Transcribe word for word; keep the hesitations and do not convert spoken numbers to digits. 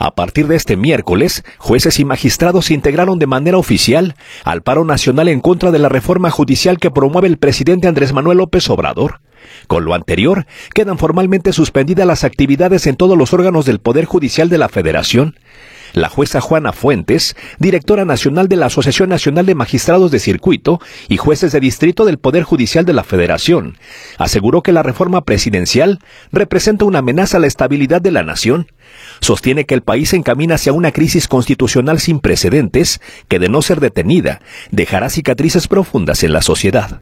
A partir de este miércoles, jueces y magistrados se integraron de manera oficial al paro nacional en contra de la reforma judicial que promueve el presidente Andrés Manuel López Obrador. Con lo anterior, quedan formalmente suspendidas las actividades en todos los órganos del Poder Judicial de la Federación. La jueza Juana Fuentes, directora nacional de la Asociación Nacional de Magistrados de Circuito y jueces de distrito del Poder Judicial de la Federación, aseguró que la reforma presidencial representa una amenaza a la estabilidad de la nación. Sostiene que el país se encamina hacia una crisis constitucional sin precedentes que, de no ser detenida, dejará cicatrices profundas en la sociedad.